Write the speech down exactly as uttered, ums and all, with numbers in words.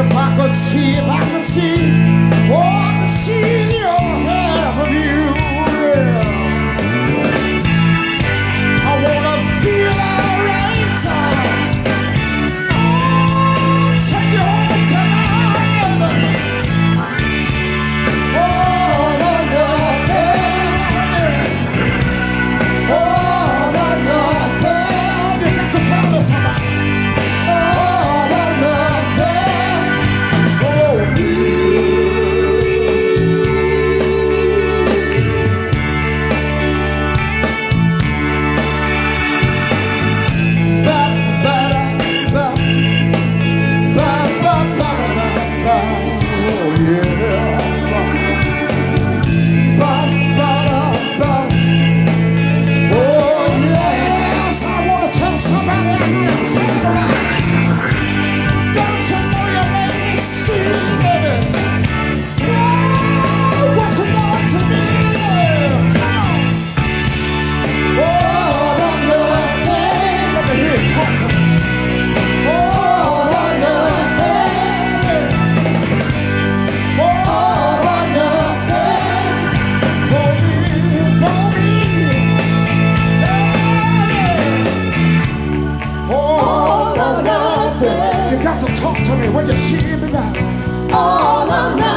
If I could see, if I could see, oh, I could see your half of you. Yeah. I wanna feel alright. Oh, take you home tonight. Oh, nothing. Oh, nothing. You got to tell me somebody. You got to talk to me when you see me now. All or nothing.